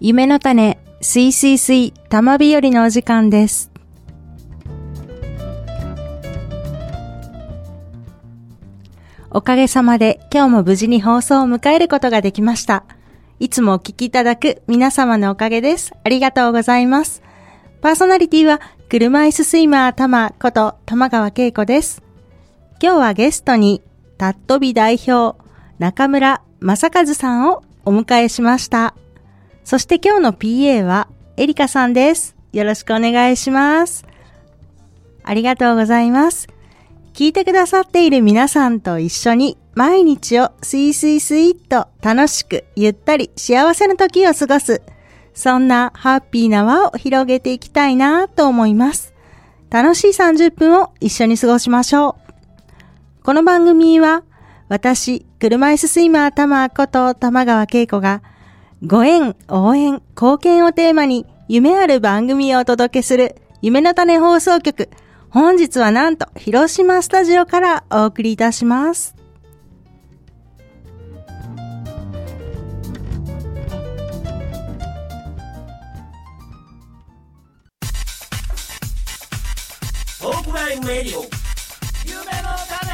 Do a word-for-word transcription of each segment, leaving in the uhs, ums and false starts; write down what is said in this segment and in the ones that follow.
夢の種、すいすいすい、玉日和のお時間です。おかげさまで今日も無事に放送を迎えることができました。いつもお聞きいただく皆様のおかげです。ありがとうございます。パーソナリティは車椅子スイマー玉こと玉川恵子です。今日はゲストにたっとび代表中村正和さんをお迎えしました。そして今日の ピーエー はエリカさんです。よろしくお願いします。ありがとうございます。聞いてくださっている皆さんと一緒に毎日をスイスイスイっと楽しくゆったり幸せな時を過ごす、そんなハッピーな輪を広げていきたいなと思います。楽しいさんじゅっぷんを一緒に過ごしましょう。この番組は私車椅子スイマー玉こと玉川恵子がご縁、応援、貢献をテーマに夢ある番組をお届けする夢の種放送局。本日はなんと広島スタジオからお送りいたします。 トークライブレディオ夢の種。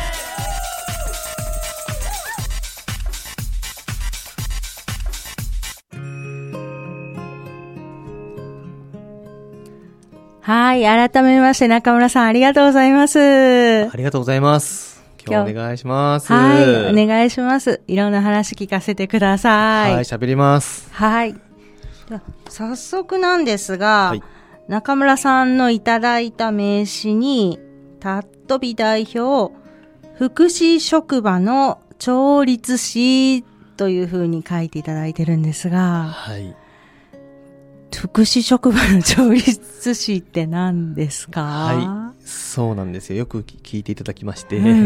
はい、改めまして中村さんありがとうございます。 ありがとうございます。今日お願いします。 はい、お願いします。いろんな話聞かせてください。 はい、喋ります。はい。 では早速なんですが、はい、中村さんのいただいた名刺にたっとび代表福祉職場の調律師というふうに書いていただいてるんですが、はい。福祉職場の調律師って何ですか？ はい、そうなんですよ。よく聞いていただきまして、うん、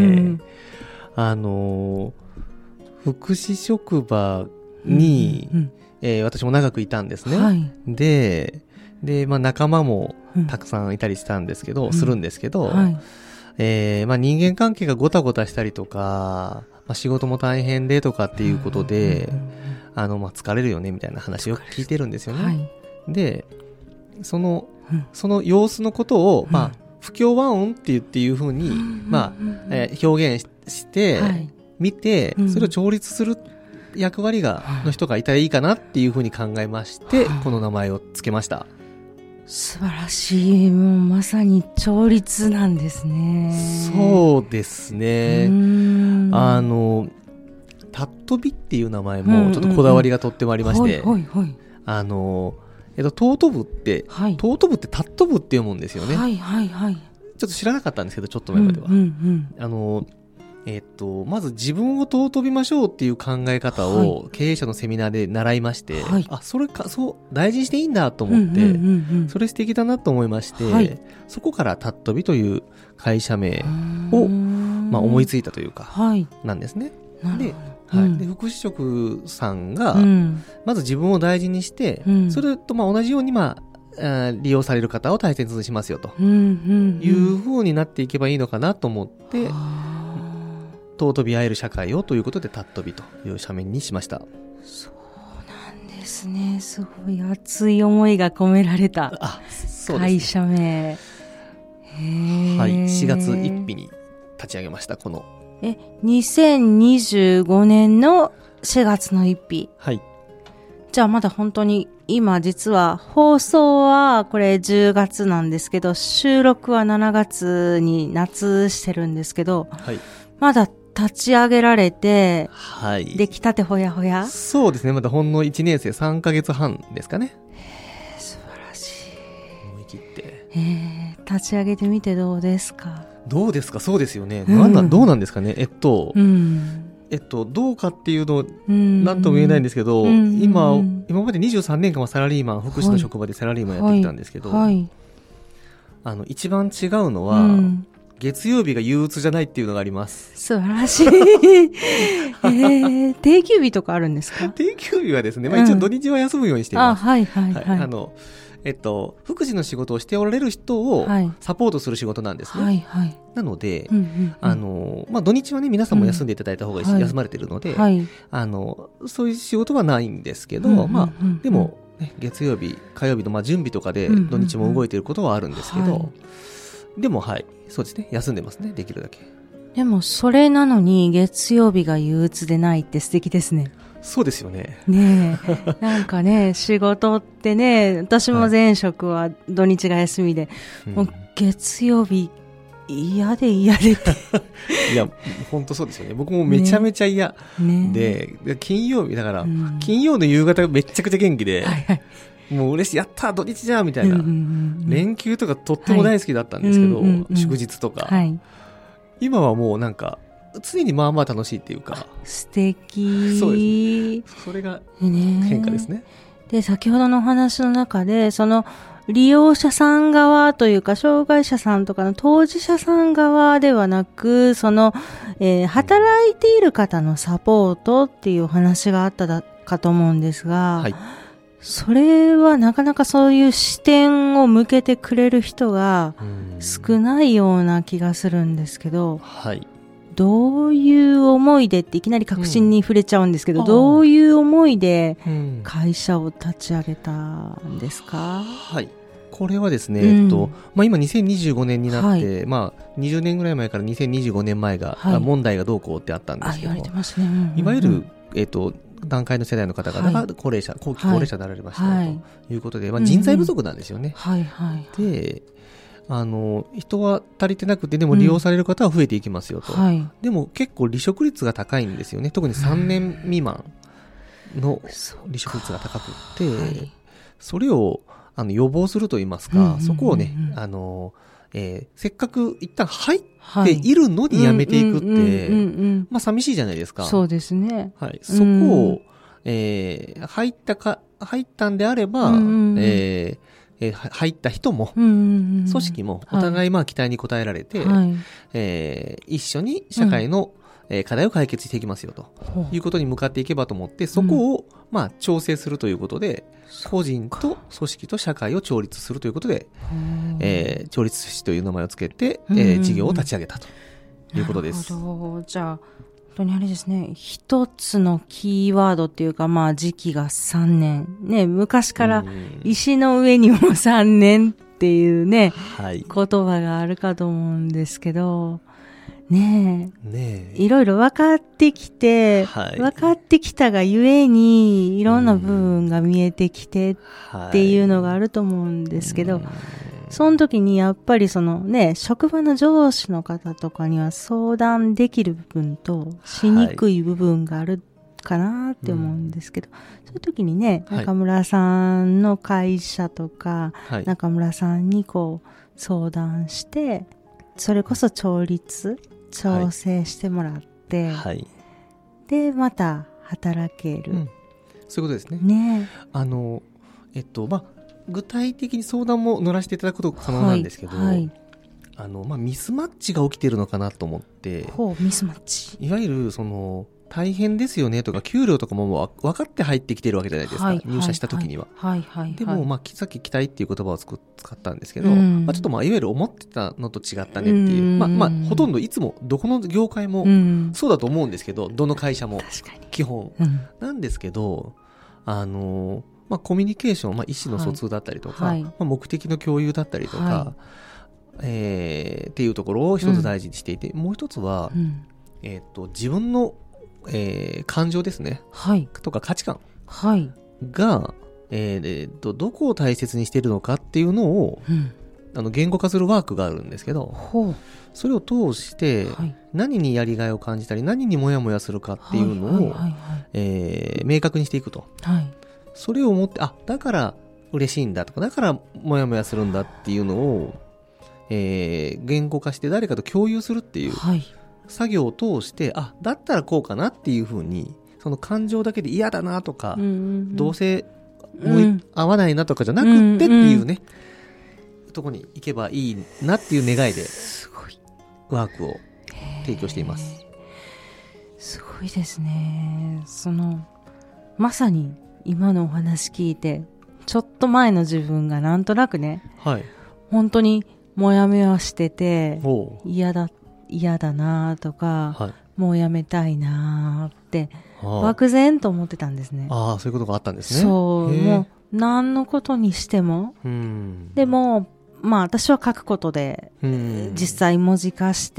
あの福祉職場に、うんうん、えー、私も長くいたんですね。はい、で、で、まあ仲間もたくさんいたりしたんですけど、うん、するんですけど、はい、えー、まあ人間関係がごたごたしたりとか、まあ、仕事も大変でとかっていうことで、うんうんうん、あのまあ疲れるよねみたいな話を聞いてるんですよね。はい、で、その、うん、その様子のことを、うん、まあ、不協和音っていうっていう風に、うん、まあ、えー、表現して、はい、見て、それを調律する役割が、うん、の人がいたらいいかなっていう風に考えまして、うん、この名前をつけました。 素晴らしい。もうまさに調律なんですね。 そうですね。あの、たっとびっていう名前もちょっとこだわりがとってもありまして、あの、えっと、尊ぶって、はい、尊ぶって尊ぶって読むんですよね。はいはいはい。ちょっと知らなかったんですけど、ちょっと前までは。うんうんうん、あの、えっと、まず自分を尊びましょうっていう考え方を経営者のセミナーで習いまして、はい、あ、それか、そう、大事にしていいんだと思って、うんうんうんうん、それ素敵だなと思いまして、はい、そこから尊びという会社名を、まあ、思いついたというか、はい、なんですね。で、はい、うん、で福祉職さんが、うん、まず自分を大事にして、うん、それとまあ同じように、まあ、利用される方を大切にしますよと、うんうんうん、いう風になっていけばいいのかなと思って、尊び合える社会をということでたっとびという社名にしました。 そうなんですね。すごい熱い思いが込められた会社名。 ね、はい、しがつついたちに立ち上げました。このえ、にせんにじゅうごねんのしがつのついたち。はい。じゃあまだ本当に今実は放送はこれじゅうがつなんですけど、収録はしちがつに夏してるんですけど、はい。まだ立ち上げられて、はい。出来たてほやほや？ そうですね。まだほんのいちねんせいさんかげつはんですかね。 へー、素晴らしい。 思い切って。 えー、立ち上げてみてどうですか？ どうですか？そうですよね。うん、なんなん、どうなんですかね。えっと、うん、えっと、どうかっていうの、うん、なんとも言えないんですけど、うん、今、今までにじゅうさんねんかんはサラリーマン、福祉の職場でサラリーマンやってきたんですけど、はいはい、あの、一番違うのは、うん、月曜日が憂鬱じゃないっていうのがあります。 素晴らしい。えー、定休日とかあるんですか？ 定休日はですね、まあ一応土日は休むようにしています。 うん、あ、はいはいはい。はい、 あの、 えっと、福祉の仕事をしておられる人をサポートする仕事なんですね。はいはい、なので、うんうんうん、あの、まあ、土日はね、皆さんも休んでいただいた方がいいし、うん、休まれているので、はい、あの、そういう仕事はないんですけど、うんうんうん、まあ、でも、ね、月曜日、火曜日のまあ準備とかで土日も動いていることはあるんですけど、うんうんうんはい、でも、はい、そうですね、休んでますね、できるだけ。 でも、それなのに月曜日が憂鬱でないって素敵ですね。 そうですよね。 ねえ。なんかね、仕事ってね、私も前職は土日が休みで、はい、もう月曜日嫌で嫌でって。 いや、本当そうですよね。僕もめちゃめちゃ嫌、ね、で、ね、金曜日だから、うん、金曜の夕方めちゃくちゃ元気で、はいはい、もう嬉しい、やった土日じゃんみたいな、うんうんうん、連休とかとっても大好きだったんですけど、はいうんうんうん、祝日とか、はい、今はもうなんか、常にまあまあ楽しいっていうか。 素敵。 そうですね。それが変化ですね。 で、先ほどのお話の中で、その利用者さん側というか、障害者さんとかの当事者さん側ではなく、その、えー、働いている方のサポートっていうお話があっただかと思うんですが、はい、それはなかなかそういう視点を向けてくれる人が少ないような気がするんですけど、はい。どういう思いでっていきなり確信に触れちゃうんですけど、うん、どういう思いで会社を立ち上げたんですか？ はい。これはですね、うん、えっと、まあ、今にせんにじゅうごねんになって、はい、まあ、にじゅうねんぐらい前からにせんにじゅうごねんまえが、はい、問題がどうこうってあったんですけど、あ、言われてますね。うんうんうん、いわゆる、えっと、段階の世代の方々が高齢者、はい、後期高齢者になられました、はい、ということで、まあ、人材不足なんですよね。うんうんはいはい、で、あの人は足りてなくてでも利用される方は増えていきますよと、うんはい、でも結構離職率が高いんですよね。特にさんねん未満の離職率が高くて、はい、それをあの予防するといいますか、うんうんうんうん、そこをねあの、えー、せっかく一旦入っているのに辞めていくってまあ寂しいじゃないですか。 そうですね、 はい、そこを、うんえー、入ったか入ったんであれば、うんうんえーえー、入った人も、うんうんうん、組織もお互いまあ期待に応えられて、はいえー、一緒に社会の、うんえー、課題を解決していきますよということに向かっていけばと思って、そこをまあ調整するということで、個人と組織と社会を調律するということで、えー、調律士という名前をつけて、えー、事業を立ち上げたということです。 なるほど。じゃあ本当にあれですね、一つのキーワードっていうか、まあ時期がさんねん。ね、昔から石の上にもさんねんっていうね、はい、言葉があるかと思うんですけど、ねえ、ねえいろいろ分かってきて、はい、分かってきたがゆえに、いろんな部分が見えてきてっていうのがあると思うんですけど、はいその時にやっぱりそのね、職場の上司の方とかには相談できる部分としにくい部分があるかなって思うんですけど、はいうん、そういう時にね、中村さんの会社とか、はい、中村さんにこう相談して、それこそ調律、調整してもらって、はい、で、また働ける、うん。 そういうことですね。 ね。 あの、えっと、まあ、具体的に相談も乗らせていただくこと可能なんですけど、はいはい、あのまあ、ミスマッチが起きているのかなと思って、 ほうミスマッチいわゆるその大変ですよねとか給料とかも分かって入ってきてるわけじゃないですか、はい、入社した時には、はいはいはい、でも、まあ、さっき期待っていう言葉を使ったんですけど、うんまあ、ちょっとまあいわゆる思ってたのと違ったねっていう、うんまあまあ、ほとんどいつもどこの業界もそうだと思うんですけど、どの会社も基本、うん、なんですけどあのまあ、コミュニケーション、まあ、意思の疎通だったりとか、はいまあ、目的の共有だったりとか、はいえー、っていうところを一つ大事にしていて、うん、もう一つは、うんえー、と自分の、えー、感情ですね、はい、とか価値観が、えーえー、とどこを大切にしているのかっていうのを、うん、あの言語化するワークがあるんですけど、それを通して何にやりがいを感じたり何にモヤモヤするかっていうのを、はいはいはいはいえー、明確にしていくと。はいそれを思って、あ、だから嬉しいんだとか、だからモヤモヤするんだっていうのを、えー、言語化して誰かと共有するっていう作業を通して、あ、だったらこうかなっていうふうに、その感情だけで嫌だなとか、うんうんうん、どうせ合わないなとかじゃなくってっていうね、うんうん、とこに行けばいいなっていう願いで、ワークを提供しています。 すごいですね。その、まさに、今のお話聞いてちょっと前の自分がなんとなくね、 はい、 本当にもやもやしてて、 お嫌だ、嫌だなとか、はい、もうやめたいなって、漠然と思ってたんですね。 ああ、そういうことがあったんですね。 そう、もう何のことにしても。 うん、 でも、まあ私は書くことで、実際文字化して、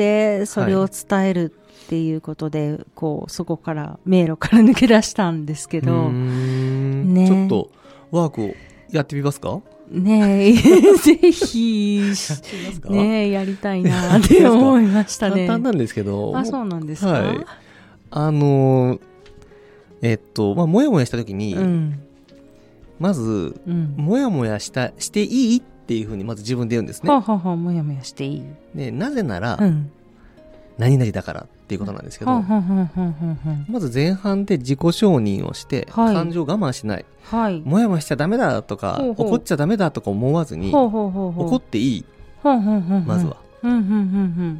それを伝えるっていうことで、はい、こう、そこから、迷路から抜け出したんですけど、 うーんね、ちょっとワークをやってみますか？ ねえ、ぜひ、ねえ、やりたいなって思いましたね。 簡単なんですけど。 あ、そうなんですか？ はい。あのー、えっと、まあ、もやもやしたときに、うん、まず、うん、もやもやした、していいっていうふうにまず自分で言うんですね。 ははは、もやもやしていい。 で、なぜなら、うん、何々だからっていうことなんですけど、まず前半で自己承認をして、はい、感情を我慢しない。はい、もやもやしちゃダメだとか、ほうほう、怒っちゃダメだとか思わずに、ほうほうほうほう、怒っていい。ほうほうほうほう、まずは。うんうんうんうん、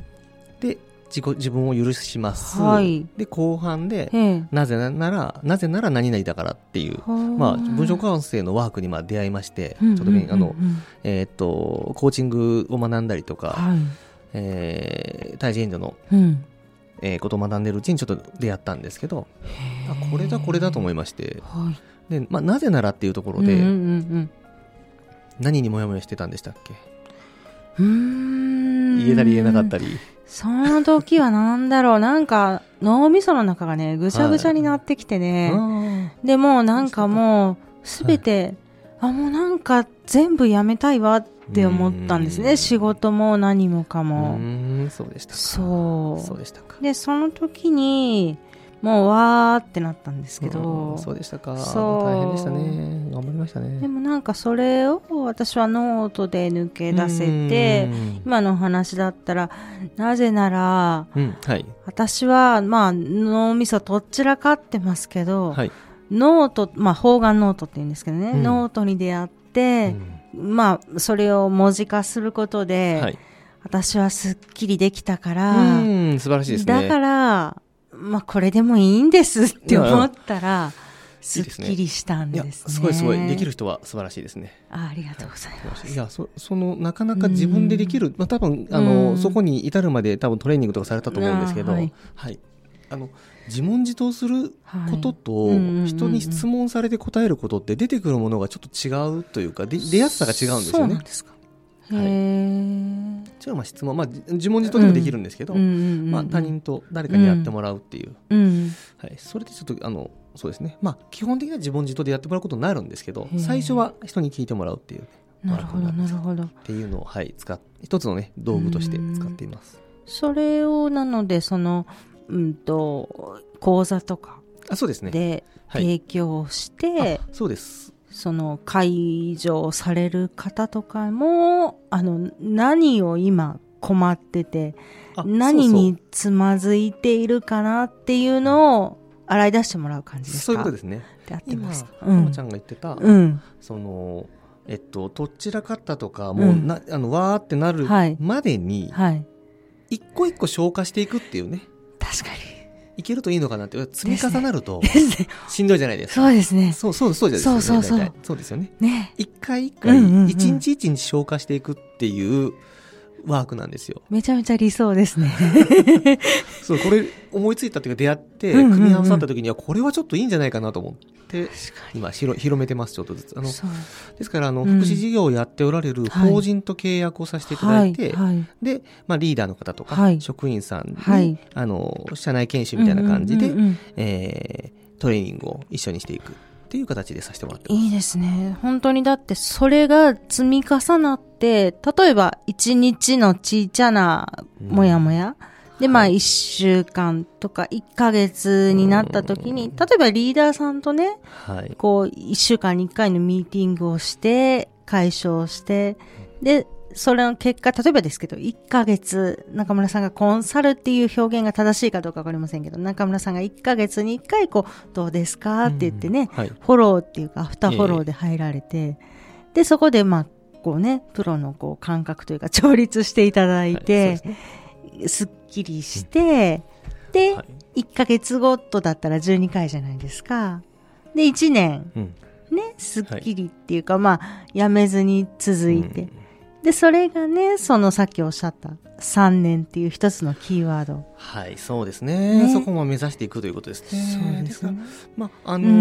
で、自己、自分を許します。はい、で、後半で、なぜなら、なぜなら何々だからっていう、まあ、文章感性のワークにまあ出会いまして、ちょっとね、あの、えー、っと、コーチングを学んだりとか、はい、えー、対人援助の、うんえー、ことを学んでるうちにちょっと出会ったんですけど、あ、これだこれだと思いまして、はい、で、まあ、なぜならっていうところで、うんうんうん、何にもやもやしてたんでしたっけ？うーん、言えたり言えなかったり。 その時はなんだろう、なんか脳みその中がねぐしゃぐしゃになってきてね、はい、でもうなんかもうすべて、はい、あ、もうなんか全部やめたいわって思ったんですね。仕事も何もかも。 うーん、そうでしたか。 そう。 そうでしたか。 で、その時に、もうわーってなったんですけど。 そうでしたか。そう。大変でしたね。頑張りましたね。 でもなんかそれを私はノートで抜け出せて、今のお話だったら、なぜなら、うんはい、私は、まあ、脳みそどちらかってますけど、はい、ノート、まあ、方眼ノートって言うんですけどね、うん、ノートに出会って、うん、まあ、それを文字化することで、はい、私はすっきりできたから、 うん、素晴らしいですね。 だから、まあ、これでもいいんですって思ったら、すっきりしたんですね。いや、 すごいすごい。できる人は素晴らしいですね。 あ、ありがとうございます。 いや、そ、その、なかなか自分でできる、まあ、多分、あの、そこに至るまで多分トレーニングとかされたと思うんですけど、はい。はい、あの、自問自答することと、人に質問されて答えることって出てくるものがちょっと違うというか、で出やすさが違うんですよね。そうなんですか。はい、じゃあまあ質問、まあ、自問自答でもできるんですけど、まあ、他人と誰かにやってもらうっていう、うん、はい、それでちょっとあのそうですね、まあ、基本的には自問自答でやってもらうことになるんですけど、最初は人に聞いてもらうっていう、 なるほどなるほどっていうのを、はい、使っ一つのね道具として使っています。 それをなのでその、うんと講座とかあそうですねで提供して、はい、 そうですその介助される方とかもあの何を今困ってて何につまずいているかなっていうのを洗い出してもらう感じですか？ そういうことですね。 で合ってますか？ 今、ともちゃんが言ってた、うん、そのえっとどちらかったとかもう、うん、なあのわーってなるまでに、はいはい、一個一個消化していくっていうね。 確かに。 いけるといいのかなって、積み重なるとしんどいじゃないですか。 そうですね。 そうそうそうですね。 そうそうそう。 そうですよね。ね。一回一回、一日一日消化していくっていうワークなんですよ。 めちゃめちゃ理想ですね。 そう、これ思いついたというか出会って、組み合わさった時にはこれはちょっといいんじゃないかなと思って、今広、広めてます、ちょっとずつ。あの、ですから、あの、福祉事業をやっておられる法人と契約をさせていただいて、はいはい、で、まあ、リーダーの方とか、はい、職員さんに、はい、あの、社内研修みたいな感じで、うんうんうんうん、えー、トレーニングを一緒にしていく。っていう形でさせてもらってます。 いいですね。本当にだってそれが積み重なって、例えば一日のちっちゃなもやもや、うん、でまあ一週間とか一ヶ月になった時に、例えばリーダーさんとね、はい、こう一週間に一回のミーティングをして解消して、でそれの結果、例えばですけど、いっかげつ、中村さんがコンサルっていう表現が正しいかどうかわかりませんけど、中村さんがいっかげつにいっかい、こう、どうですかって言ってね、うんはい、フォローっていうか、アフターフォローで入られて、えー、で、そこで、まあ、こうね、プロのこう感覚というか、調律していただいて、はいね、すっきりして、うん、で、はい、いっかげつごとだったらじゅうにかいじゃないですか。で、いちねん。うんね、すっきりっていうか、はい、まあ、やめずに続いて、うん、で、それがね、そのさっきおっしゃったさんねんっていう一つのキーワード。 はい、そうですね。ね、そこも目指していくということですね。 そうですね。 まあ、あの、うん、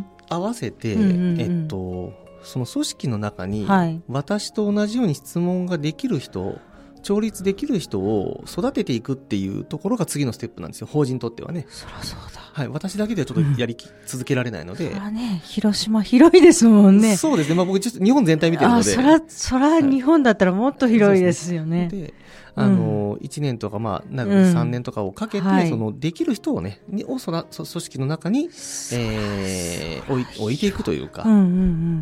合わせて、うんうんうん、えっと、その組織の中に、はい、私と同じように質問ができる人、調律できる人を育てていくっていうところが次のステップなんですよ、法人にとってはね。 そりゃそうだ。 はい、私だけではちょっとやりき、うん、続けられないので。 そらね、広島広いですもんね。 そうですね。まあ僕ちょっと日本全体見てるので。 あ、そら、そら日本だったらもっと広いですよね。はい、 で、あの、うん、いちねんとか、まあ、なるさんねんとかをかけて、うんはい、その、できる人をね、をそら、組織の中に、えー、置い、置いていくというか、うんうんうん、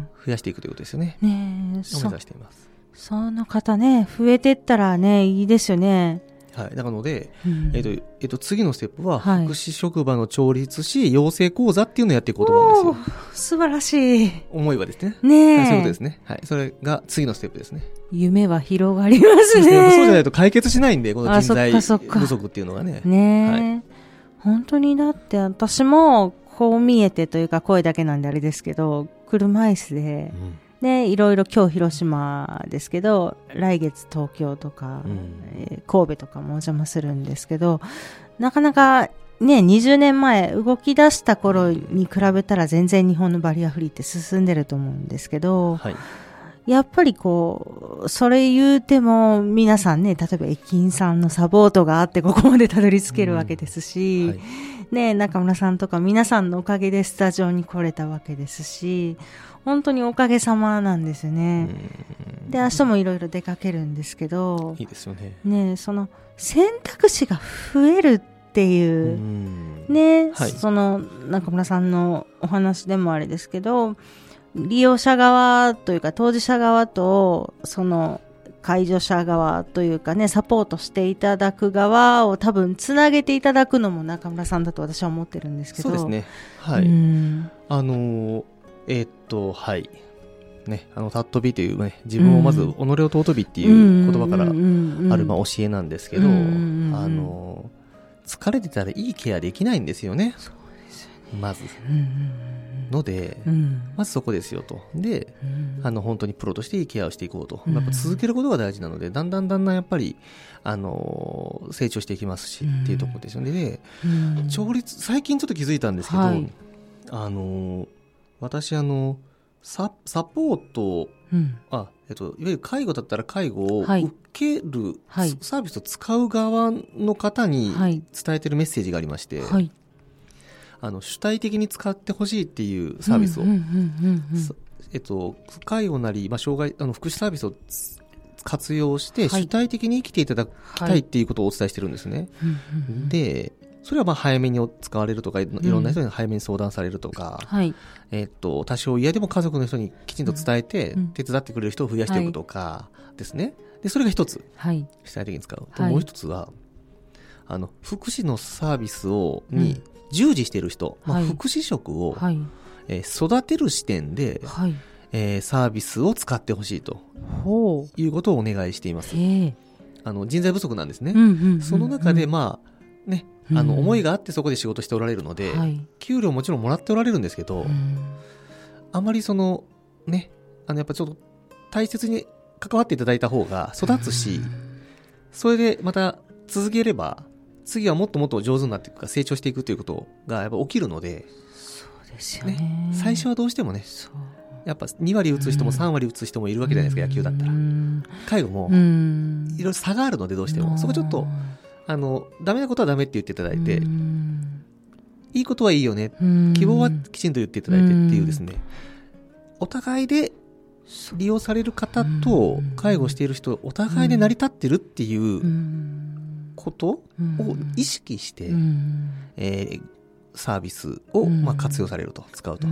増やしていくということですよね。 ねえ、 を目指しています。 その方ね、増えてったらね、いいですよね。 はい。なので、うん、えっ、ー、と、えっ、ー、と、次のステップは、はい、福祉職場の調律師養成講座っていうのをやっていこうと思うんですよ。 素晴らしい。 思いはですね。 ねえ、 はい。そういうことですね。はい。それが次のステップですね。 夢は広がりますね。 そうですね。そうじゃないと解決しないんで、この人材不足っていうのがね。 ねえ、はい。本当にだって私も、こう見えてというか声だけなんであれですけど、車椅子で、うんね、いろいろ今日広島ですけど、来月東京とか、うんえー、神戸とかもお邪魔するんですけど、なかなかね、にじゅうねんまえ動き出した頃に比べたら全然日本のバリアフリーって進んでると思うんですけど、はい、やっぱりこう、それ言うても皆さんね、例えば駅員さんのサポートがあってここまでたどり着けるわけですし、うんはいね、中村さんとか皆さんのおかげでスタジオに来れたわけですし、本当におかげさまなんですよね。で、明日もいろいろ出かけるんですけど、 いいですよね。 ね、その選択肢が増えるっていう、うね、はい、その中村さんのお話でもあれですけど、利用者側というか当事者側とその介助者側というかね、サポートしていただく側を多分つなげていただくのも中村さんだと私は思ってるんですけど。 そうですね。はい。あのー、えー、っと、はい。ね、あの、たっとびというね、自分をまず、己を尊びっていう言葉からある、まあ、教えなんですけど、あのー、疲れてたらいいケアできないんですよね。 そうですよね。 まず。ので、うん、まずそこですよと。で、うん、あの本当にプロとしていいケアをしていこうと。うん、やっぱ続けることが大事なので、だんだんだんだんやっぱり、あのー、成長していきますし、うん、っていうところですよね。で、うん、調律、最近ちょっと気づいたんですけど、はい、あのー、私あの、サ、サポート、うん、あ、えっと、いわゆる介護だったら介護を受ける、はい、サービスを使う側の方に伝えてるメッセージがありまして、はい、あの主体的に使ってほしいっていうサービスを、えっと、介護なり、まあ、障害あの福祉サービスを活用して主体的に生きていただきたいっていうことをお伝えしてるんですね。はい、で、それはまあ早めに使われるとか、いろんな人に早めに相談されるとか、うんはい、えっと、多少嫌でも家族の人にきちんと伝えて、うん、手伝ってくれる人を増やしていくとかですね。で、それが一つ、はい、主体的に使う。はい、もう一つは、あの、福祉のサービスを、に、うん従事している人、まあ、福祉職を、はいえー、育てる視点で、はいえー、サービスを使ってほしいということをお願いしています。あの人材不足なんですね。うんうんうんうん、その中で、まあね、あの思いがあってそこで仕事しておられるので、うん、給料もちろんもらっておられるんですけど、うん、あまりそのね、あのやっぱちょっと大切に関わっていただいた方が育つし、うん、それでまた続ければ次はもっともっと上手になっていくか成長していくということがやっぱ起きるので、 そうですよね。 ね、最初はどうしてもね、やっぱに割打つ人もさん割打つ人もいるわけじゃないですか、野球だったら。介護もいろいろ差があるのでどうしてもそこちょっとあのダメなことはダメって言っていただいて、いいことはいいよね、希望はきちんと言っていただいてっていうですね、お互いで利用される方と介護している人お互いで成り立ってるっていうことを意識して、うんえー、サービスを、まあ、活用されると、使うと、うん、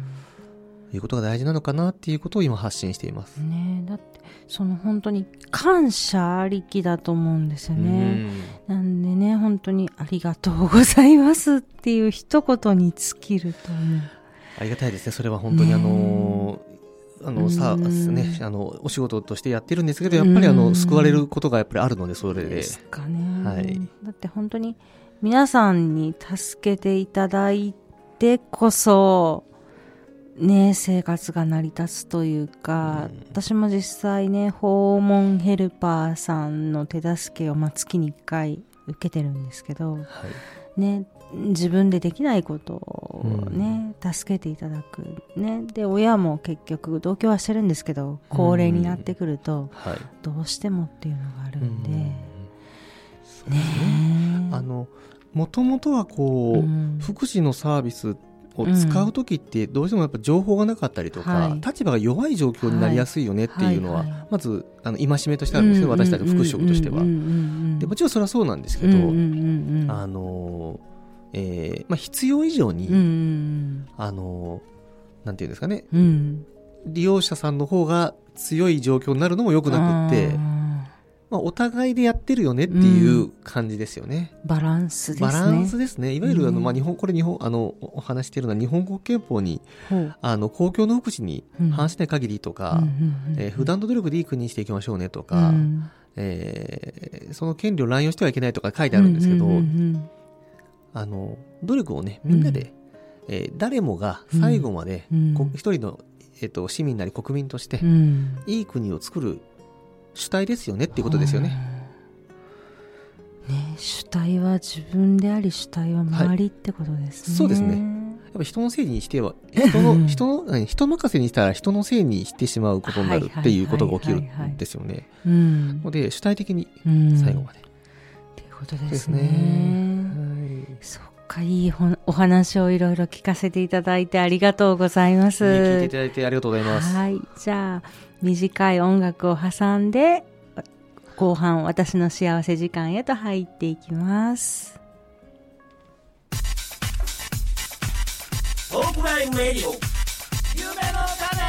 いうことが大事なのかなっていうことを今発信しています。 ね、だってその本当に感謝ありきだと思うんですよね。うん、なんでね、本当にありがとうございますっていう一言に尽きると思う。 ありがたいですね。それは本当にあのーあのさあね、あのお仕事としてやってるんですけど、やっぱりあの救われることがやっぱりあるので、それでですかね、 はい、 だって本当に皆さんに助けていただいてこそね、生活が成り立つというか、うん、私も実際ね、訪問ヘルパーさんの手助けをまあ月にいっかい受けてるんですけど、はい、ね、自分でできないことをね、うん、助けていただく、ね、で親も結局同居はしてるんですけど、高齢になってくると、うん、はい、どうしてもっていうのがあるんで、うん、 そうですね、あのもともとはこう、うん、福祉のサービスを使うときってどうしてもやっぱ情報がなかったりとか、はい、立場が弱い状況になりやすいよねっていうのは、はいはいはい、まずあの戒めとしてあるんですね、うんうんうんうん、私たちの福祉職としては。でもちろんそれはそうなんですけど、うんうんうん、あのえーまあ、必要以上に、うんうん、あのなんていうんですかね、うん、利用者さんの方が強い状況になるのも良くなくって、まあ、お互いでやってるよねっていう感じですよね、 うん、バランスですね。 バランスですね。いわゆるあの、まあ、日本これ日本あのお話しているのは日本国憲法に、うん、あの公共の福祉に反しない限りとか、うんえー、普段の努力でいい国にしていきましょうねとか、うんえー、その権利を乱用してはいけないとか書いてあるんですけど、うんうんうん、あの努力をねみんなで、うんえー、誰もが最後まで、うん、一人の、えー、と市民なり国民として、うん、いい国を作る主体ですよねっていうことですよね。 ね、主体は自分であり主体は周りってことですね。 はい、そうですね。やっぱ人のせいにしては人の人の人任せにしたら人のせいにしてしまうことになるっていうことが起きるんですよね。ので主体的に最後まで、うん、 っていうことですね。ですね、はい、そっか、いいお話をいろいろ聞かせていただいてありがとうございます。 聞いていただいてありがとうございます。 はい、じゃあ短い音楽を挟んで後半私の幸せ時間へと入っていきます。 トークラインレディオ夢の種。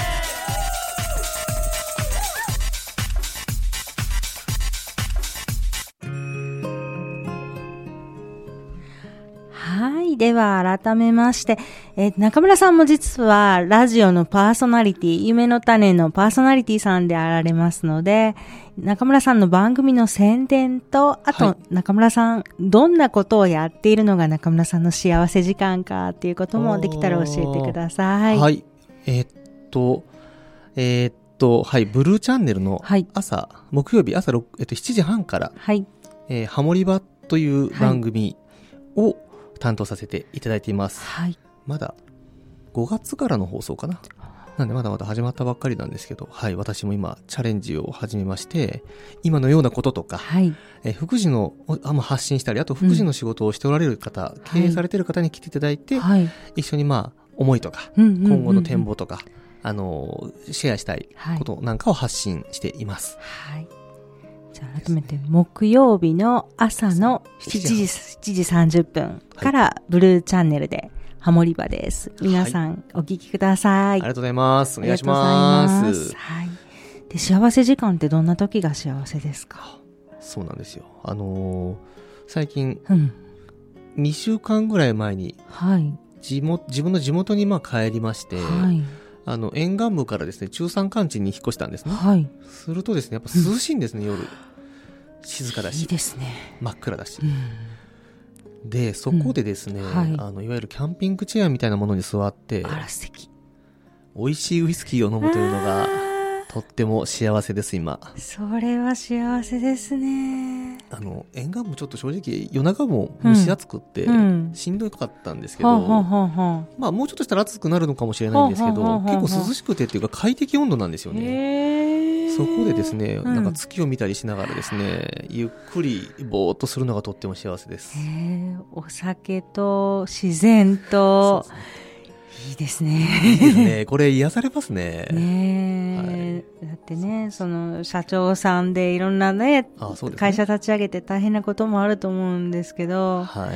はい。では、改めまして、えー、中村さんも実は、ラジオのパーソナリティ、夢の種のパーソナリティさんであられますので、中村さんの番組の宣伝と、あと、はい、中村さん、どんなことをやっているのが中村さんの幸せ時間かっていうこともできたら教えてください。 はい。えー、っと、えー、っと、はい、ブルーチャンネルの朝、はい、木曜日朝、えっと、しちじはんから、はい。えー、ハモリバという番組を、はい、担当させていただいています。はい。まだごがつからの放送かな。なんでまだまだ始まったばっかりなんですけど、はい、私も今チャレンジを始めまして、今のようなこととか、はい、え福祉のあ発信したり、あと福祉の仕事をしておられる方、うん、経営されている方に来ていただいて、はい、一緒にまあ思いとか、うんうんうんうん、今後の展望とか、あのシェアしたいことなんかを発信しています。はい。 じゃあ改めて木曜日の朝のしちじ、しちじさんじゅっぷんからブルーチャンネルでハモリバです。皆さんお聞きください。 ありがとうございます。お願いします。 はい。で、幸せ時間ってどんな時が幸せですか？ そうなんですよ。あのー、最近、うん、にしゅうかんぐらい前に、はい、地元自分の地元にまあ帰りまして、はい、あの沿岸部からですね中山間地に引っ越したんですね。はい、するとですねやっぱ涼しいんですね、うん、夜静かだし、 いいですね、 真っ暗だし、うん、でそこでですね、うんはい、あのいわゆるキャンピングチェアみたいなものに座って、 あら素敵、 美味しいウイスキーを飲むというのがとっても幸せです今。 それは幸せですね。 あの沿岸部ちょっと正直夜中も蒸し暑くって、うん、しんどかったんですけど、はあはあはあ、まあもうちょっとしたら暑くなるのかもしれないんですけど、はあはあはあ、結構涼しくてっていうか快適温度なんですよね。そこでですね、うん、なんか月を見たりしながらですね、ゆっくりぼーっとするのがとっても幸せです。 へお酒と自然といいですね。 いいですね。これ癒されますね。 ねえ、はい、だってね、その社長さんでいろんなね、あ、そうですね、会社立ち上げて大変なこともあると思うんですけど、はい、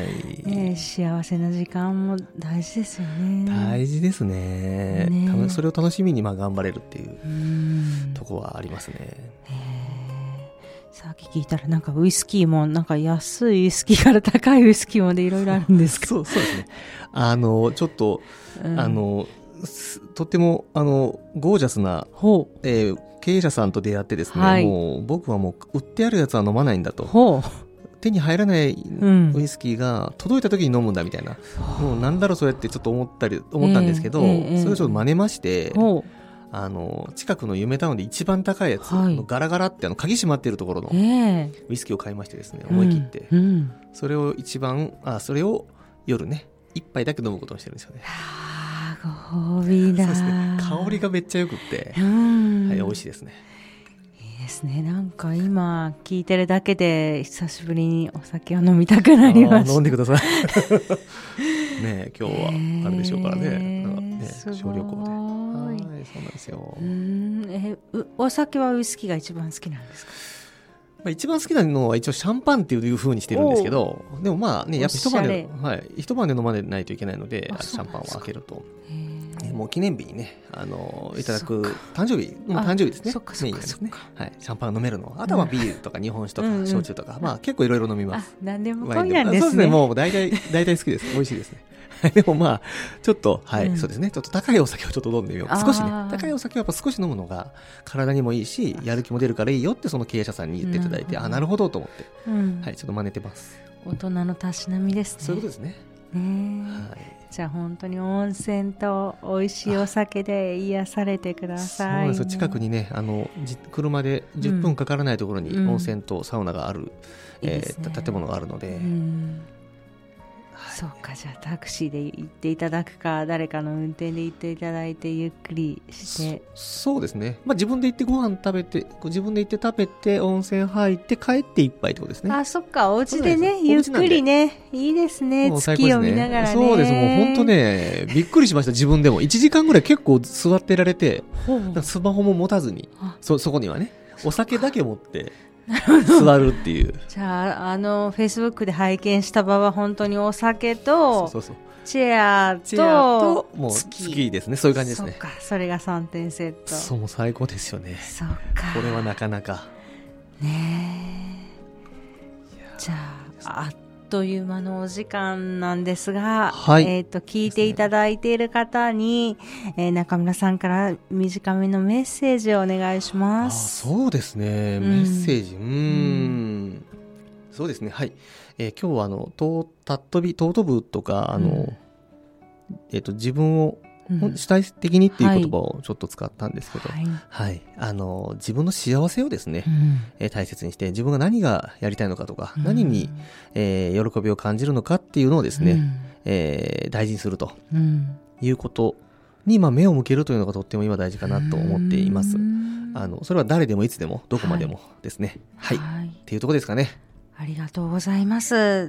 ね、幸せな時間も大事ですよね。 大事ですね。ね、それを楽しみにまあ頑張れるっていうところはありますね。 さっき聞いたらなんかウイスキーもなんか安いウイスキーから高いウイスキーまでいろいろあるんですか？ そう、そうですね。あのちょっと、うん、あのとってもあのゴージャスな、えー、経営者さんと出会ってですね、はい、もう僕はもう売ってあるやつは飲まないんだと。ほう手に入らないウイスキーが届いた時に飲むんだみたいな、うん、もうなんだろうそれってちょっと思ったり思ったんですけど、えーえー、それをちょっと真似まして、えー、あの近くの夢タウンで一番高いやつ、はい、ガラガラってあの鍵閉まってるところのウイスキーを買いましてですね、思い切って、うんうん、それを一番あそれを夜ね一杯だけ飲むことにしてるんですよね。 あーご褒美だ。 そうですね、香りがめっちゃよくって、うん、はい、美味しいですね。 いいですね。なんか今聞いてるだけで久しぶりにお酒を飲みたくなりました。 飲んでくださいね、今日はあれでしょうからね、なんかね、小旅行で、はい、そうなんですよ。 うん、えお酒はウイスキーが一番好きなんですか？ まあ、一番好きなのは一応シャンパンっていう風にしてるんですけど、でもまあね、やっぱ一晩で、はい、一晩で飲まないといけないので、シャンパンを開けると、もう記念日にね、あのいただく誕生日の誕生日ですね、メインですね、はい、シャンパン飲めるの、あとはビールとか日本酒とか焼酎とか、まあ結構いろいろ飲みます。 何でもこんなんですね。 そうですね、もう大体大体好きです。美味しいですね。でもまあちょっとはい、うん、そうですね、ちょっと高いお酒をちょっと飲んでみよう。少しね、高いお酒はやっぱ少し飲むのが体にもいいし、やる気も出るからいいよってその経営者さんに言っていただいて、うん、あ、なるほどと思って、うん、はい、ちょっと真似てます。 大人のたしなみですね。 そういうことですね。 ね、はい、じゃあ本当に温泉と美味しいお酒で癒されてください、ね。そうなんですよ。近くにね、あの車でじゅっぷんかからないところに温泉とサウナがある、うんえー、いいね、建物があるので、うんそうか、じゃあタクシーで行っていただくか、誰かの運転で行っていただいてゆっくりして。そ, そうですね、まあ、自分で行ってご飯食べて、自分で行って食べて温泉入って帰って一杯ってことですね。 あ、そっか、お家でね、ゆっくりね、いいですね、月を見ながらね。 そうです、もう本当ね、びっくりしました。自分でもいちじかんぐらい結構座ってられて、スマホも持たずに、そ, そこにはねお酒だけ持って座るっていう。 じゃあ、あのフェイスブックで拝見した場は本当にお酒とそうそうそうチェア と, チェアともう月ですね。そういう感じですね。 そうか、それがさんてんセット。 そう、もう最高ですよね。 そうか、 これはなかなかねえ。じゃあ、あっという間のお時間なんですが、はい、えーと、聞いていただいている方に、ねえー、中村さんから短めのメッセージをお願いします。 あ、そうですね、うん、メッセージ、うーん、うん、そうですね、はい、えー、今日はあのとたっとび尊ぶとか、あの、うん、えーと、自分を主体的にっていう言葉をちょっと使ったんですけど、はいはい、あの自分の幸せをですね、うん、えー、大切にして、自分が何がやりたいのかとか、うん、何に、えー、喜びを感じるのかっていうのをですね、うん、えー、大事にするということに、まあ、目を向けるというのがとっても今大事かなと思っています。あのそれは誰でもいつでもどこまでもですね、はい、はいはい、っていうところですかね。 ありがとうございます。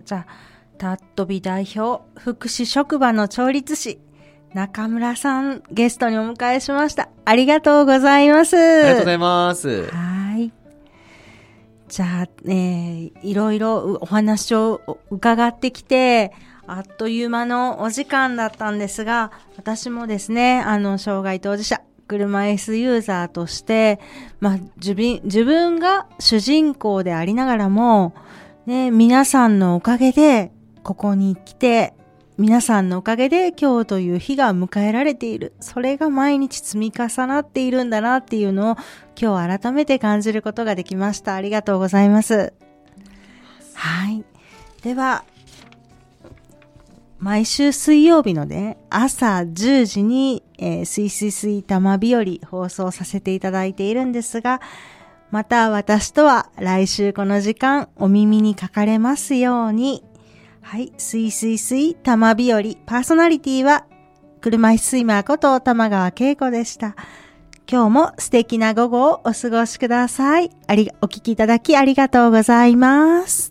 じゃあ、たっとび代表福祉職場の調律師中村さん、ゲストにお迎えしました。ありがとうございます。ありがとうございます。 はい。じゃあ、えー、いろいろお話を伺ってきて、あっという間のお時間だったんですが、私もですね、あの、障害当事者、車椅子ユーザーとして、まあ、自分、自分が主人公でありながらも、ね、皆さんのおかげで、ここに来て、皆さんのおかげで今日という日が迎えられている。それが毎日積み重なっているんだなっていうのを今日改めて感じることができました。ありがとうございます。はい。では、毎週水曜日のね、朝じゅうじに、えー、すいすいすいたま日和放送させていただいているんですが、また私とは来週この時間お耳にかかれますように。はい、すいすいすいたま日和、パーソナリティは車椅子スイマーこと玉川恵子でした。今日も素敵な午後をお過ごしください。あり、お聞きいただきありがとうございます。